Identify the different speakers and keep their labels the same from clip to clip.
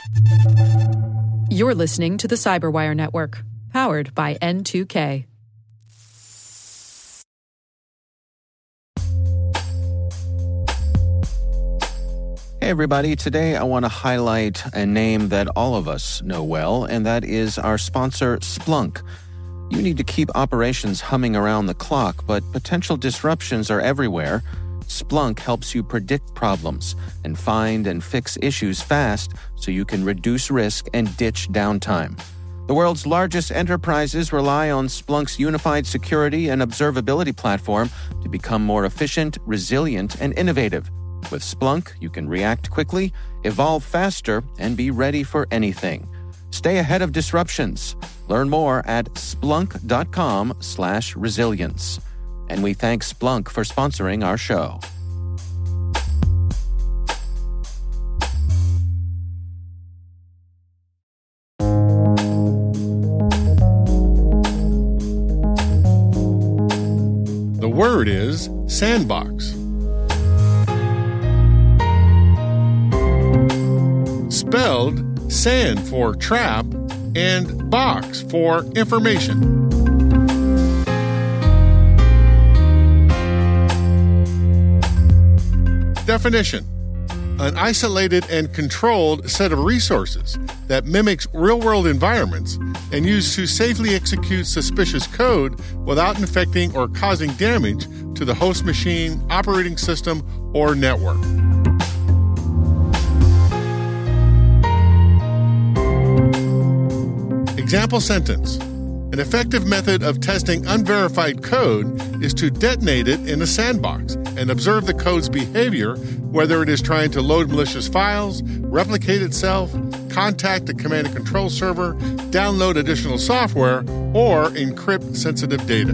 Speaker 1: You're listening to the Cyberwire Network, powered by N2K.
Speaker 2: Hey everybody, today I want to highlight a name that all of us know well, and that is our sponsor, Splunk. You need to keep operations humming around the clock, but potential disruptions are everywhere. Splunk helps you predict problems and find and fix issues fast so you can reduce risk and ditch downtime. The world's largest enterprises rely on Splunk's unified security and observability platform to become more efficient, resilient, and innovative. With Splunk, you can react quickly, evolve faster, and be ready for anything. Stay ahead of disruptions. Learn more at splunk.com/resilience. And we thank Splunk for sponsoring our show.
Speaker 3: The word is sandbox. Spelled sand for trap and box for information. Definition: an isolated and controlled set of resources that mimics real-world environments and used to safely execute suspicious code without infecting or causing damage to the host machine, operating system, or network. Example sentence: an effective method of testing unverified code is to detonate it in a sandbox and observe the code's behavior, whether it is trying to load malicious files, replicate itself, contact a command and control server, download additional software, or encrypt sensitive data.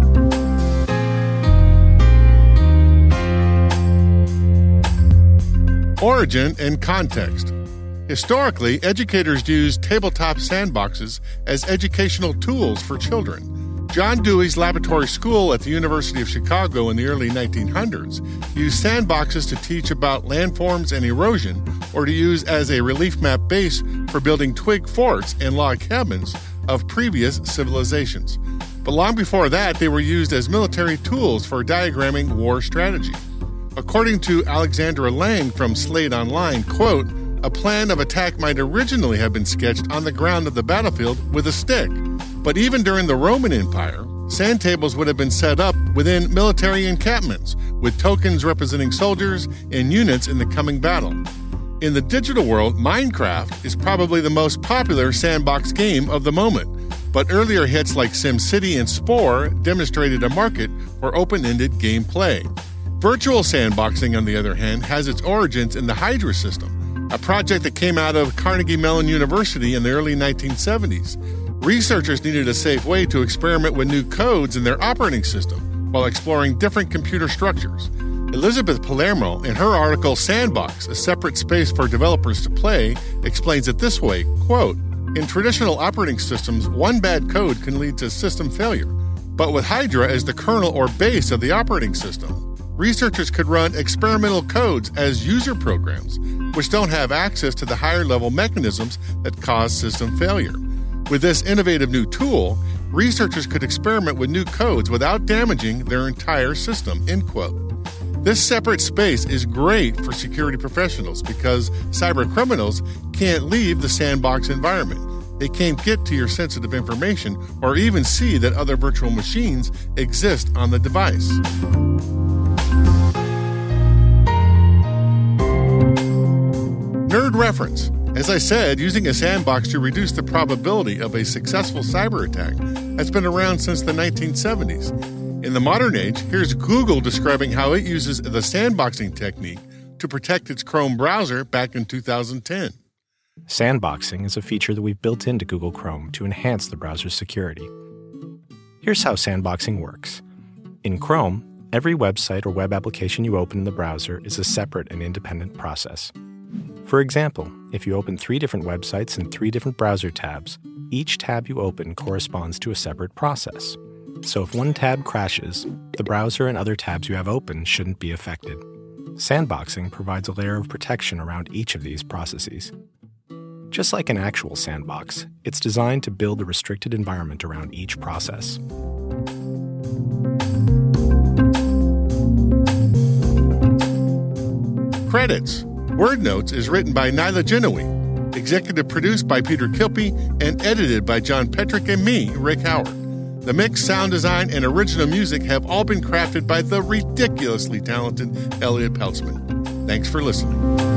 Speaker 3: Origin and context. Historically, educators used tabletop sandboxes as educational tools for children. John Dewey's laboratory school at the University of Chicago in the early 1900s used sandboxes to teach about landforms and erosion, or to use as a relief map base for building twig forts and log cabins of previous civilizations. But long before that, they were used as military tools for diagramming war strategy. According to Alexandra Lang from Slate Online, quote, "A plan of attack might originally have been sketched on the ground of the battlefield with a stick. But even during the Roman Empire, sand tables would have been set up within military encampments, with tokens representing soldiers and units in the coming battle. In the digital world, Minecraft is probably the most popular sandbox game of the moment, but earlier hits like SimCity and Spore demonstrated a market for open-ended gameplay. Virtual sandboxing, on the other hand, has its origins in the Hydra system, a project that came out of Carnegie Mellon University in the early 1970s. Researchers needed a safe way to experiment with new codes in their operating system while exploring different computer structures. Elizabeth Palermo, in her article Sandbox, A Separate Space for Developers to Play, explains it this way, quote, "In traditional operating systems, one bad code can lead to system failure. But with Hydra as the kernel or base of the operating system, researchers could run experimental codes as user programs, which don't have access to the higher-level mechanisms that cause system failure. With this innovative new tool, researchers could experiment with new codes without damaging their entire system," end quote. This separate space is great for security professionals because cyber criminals can't leave the sandbox environment. They can't get to your sensitive information or even see that other virtual machines exist on the device. Nerd reference. As I said, using a sandbox to reduce the probability of a successful cyber attack has been around since the 1970s. In the modern age, here's Google describing how it uses the sandboxing technique to protect its Chrome browser back in 2010.
Speaker 4: Sandboxing is a feature that we've built into Google Chrome to enhance the browser's security. Here's how sandboxing works. In Chrome, every website or web application you open in the browser is a separate and independent process. For example, if you open 3 different websites in 3 different browser tabs, each tab you open corresponds to a separate process. So if one tab crashes, the browser and other tabs you have open shouldn't be affected. Sandboxing provides a layer of protection around each of these processes. Just like an actual sandbox, it's designed to build a restricted environment around each process.
Speaker 3: Credits. Word Notes is written by Nyla Genoe, executive produced by Peter Kilpie, and edited by John Petrick and me, Rick Howard. The mix, sound design, and original music have all been crafted by the ridiculously talented Elliot Peltzman. Thanks for listening.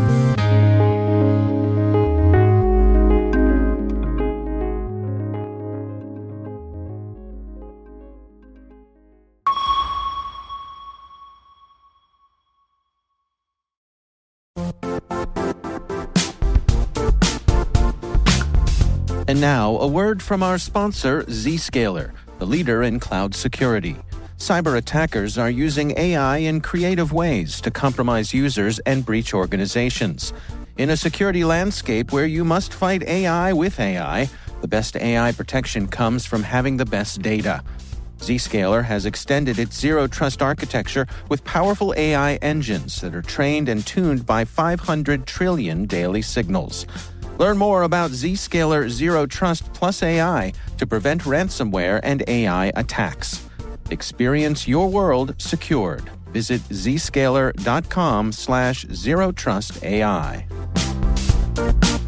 Speaker 2: And now, a word from our sponsor, Zscaler, the leader in cloud security. Cyber attackers are using AI in creative ways to compromise users and breach organizations. In a security landscape where you must fight AI with AI, the best AI protection comes from having the best data. Zscaler has extended its Zero Trust architecture with powerful AI engines that are trained and tuned by 500 trillion daily signals. Learn more about Zscaler Zero Trust Plus AI to prevent ransomware and AI attacks. Experience your world secured. Visit zscaler.com/zerotrustai.